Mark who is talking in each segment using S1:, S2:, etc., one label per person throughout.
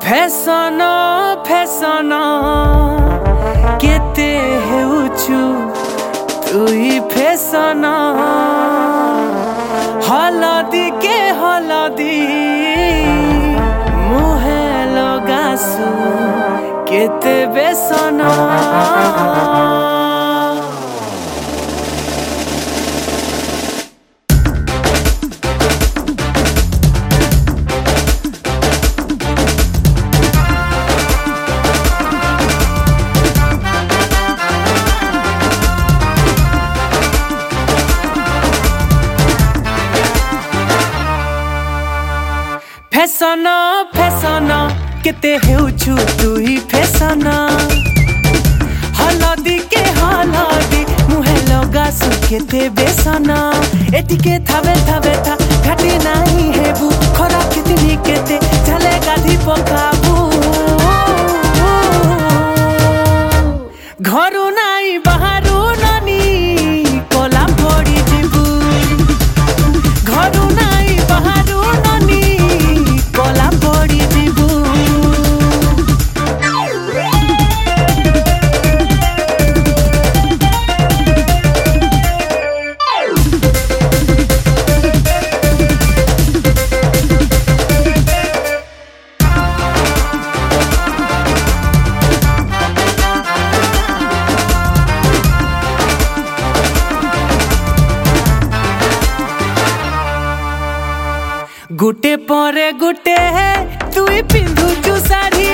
S1: Fashion fashion केते हेउछु तुई fashion हलदी के हलदी मुहे लगासु केते बेसन फैशन फैशन केते हेउछु तुई फैशन हलदी के हलदी मुहे लगासु केते बेसन एटिके थावे थावे था घाटी नाही हेबु खरा कितनी केते चले गाधी पकाबु घरु नाही बाहरु ननी कोला पड़ी जिबु घरु नाही बाहरु ननी कोला पड़ी जिबु गुटे परे गुटे तुई पिंधुचु साड़ी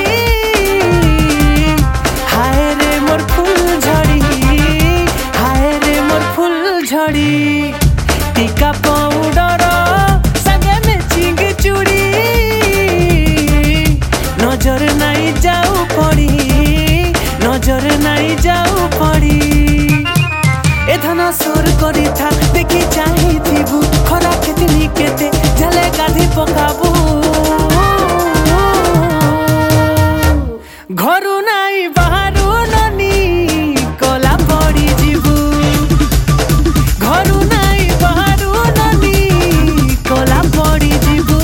S1: हाय रे मोर फूल झड़ी हाय रे मोर फूल झड़ी टीका पाउडर संगे मैचिंग चूड़ी नजर नहीं जाऊ पड़ी नजर नहीं जाऊ पड़ी एथना सोर करी था देखी चाही थीबु खरा केतनी केते झले गाधी पकाबु घरु नाही बाहरु ननी कोला पड़ी जिबु घरु नाही बाहरु ननी कोला पड़ी जिबु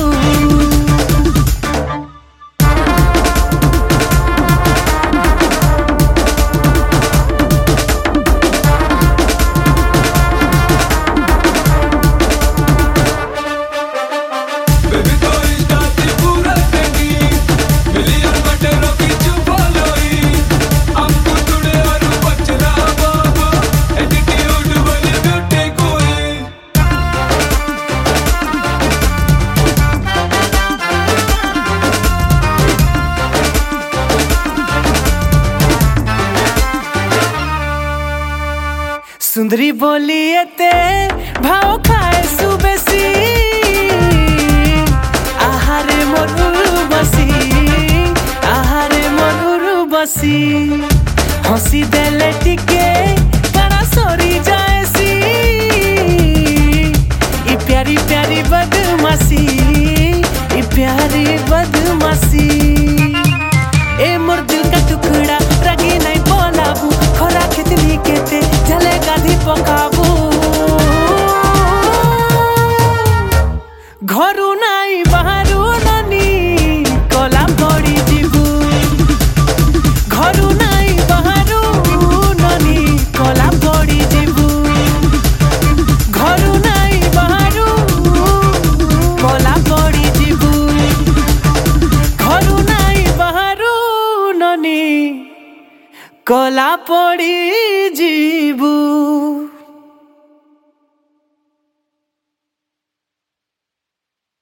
S1: सुंदरी बोलिए ते भाव खाए सुबेसी आहारे मोर बसी आहारे मोर बसी हंसी देले टिके काना सोरी जाएसी ई प्यारी प्यारी बदमाशी ई प्यारी बदमाशी ए मोर दिल का टुकड़ा रगी नहीं बोलाबू खरा कितनी केते झले गाधी पकाबू घरु नाही बाहरु ननी कोला पड़ी जिबु घरु नाही बाहरु ननी कोला पड़ी जिबु घरु नाही बाहरु कोला पड़ी जिबु घरु नाही बाहरु ननी कोला पड़ी जिबु।